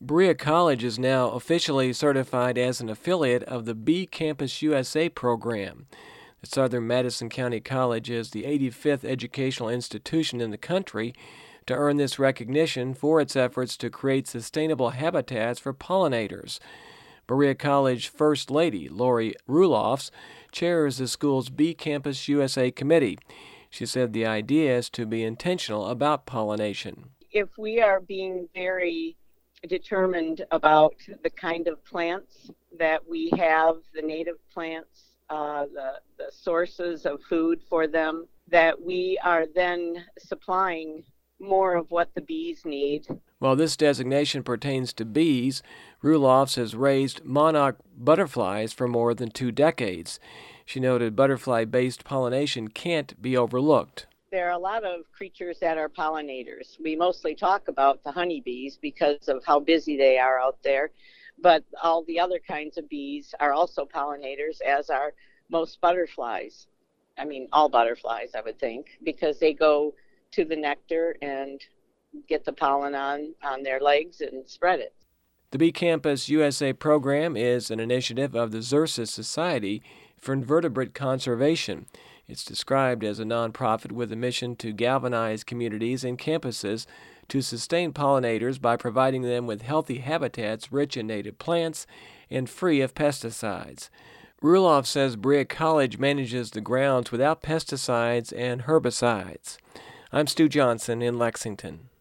Berea College is now officially certified as an affiliate of the Bee Campus USA program. The Southern Madison County College is the 85th educational institution in the country to earn this recognition for its efforts to create sustainable habitats for pollinators. Berea College First Lady Lori Rulofs chairs the school's Bee Campus USA committee. She said the idea is to be intentional about pollination. If we are being very determined about the kind of plants that we have, the native plants, the sources of food for them, that we are then supplying more of what the bees need. While this designation pertains to bees, Rulofs has raised monarch butterflies for more than 2 decades. She noted butterfly-based pollination can't be overlooked. There are a lot of creatures that are pollinators. We mostly talk about the honeybees because of how busy they are out there, but all the other kinds of bees are also pollinators, as are most butterflies. I mean, all butterflies, I would think, because they go to the nectar and get the pollen on their legs and spread it. The Bee Campus USA program is an initiative of the Xerces Society for Invertebrate Conservation. It's described as a nonprofit with a mission to galvanize communities and campuses to sustain pollinators by providing them with healthy habitats rich in native plants and free of pesticides. Rulofs says Berea College manages the grounds without pesticides and herbicides. I'm Stu Johnson in Lexington.